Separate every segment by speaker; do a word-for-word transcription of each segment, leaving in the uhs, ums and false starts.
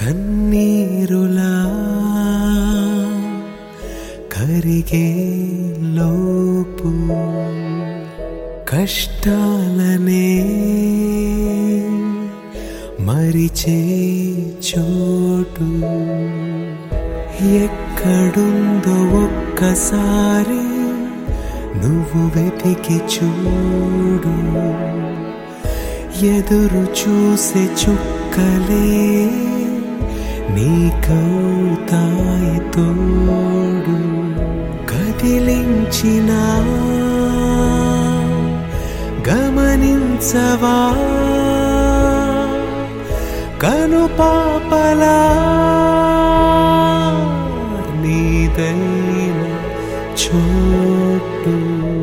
Speaker 1: కన్నీరులా కరిగే లోపు కష్టాలనే మరిచే చోటు ఎక్కడుందో ఒక్కసారి నువ్వు వెతికి చూడు. ఎదురు చూసే చుక్కలే నీకవుతాయి తోడు. కదిలించిన గమనించవా కనుపాపలా నీదైన చోటు.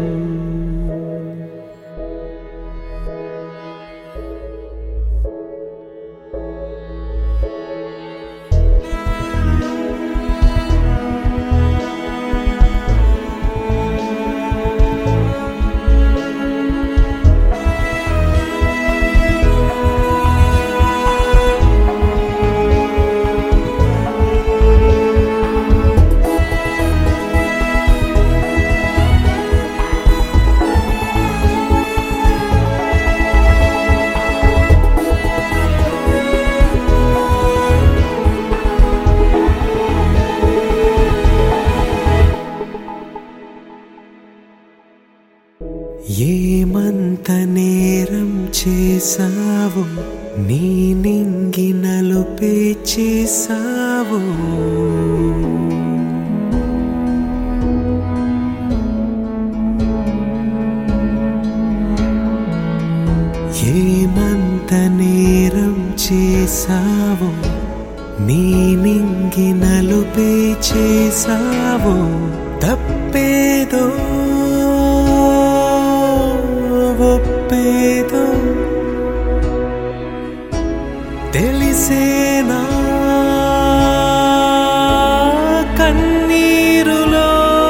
Speaker 1: ఏమంత నేరం చేసావో నీ నింగి నలుపే చేసావో. ఏమంత నేరం చేసావో నీ నింగి నలుపే చేసావో. తప్పేదో ఒప్పేదో తెలిసేనా కన్నీరులో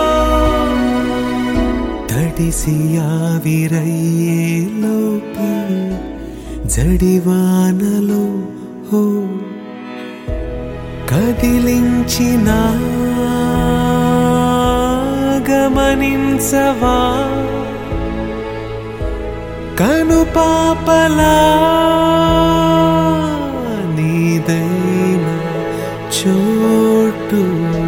Speaker 1: తడిసి ఆవిరయ్యే లోపే జడివానలో హో కదిలించిన గమనించవా కనుపాపలా నీదైన చోటు.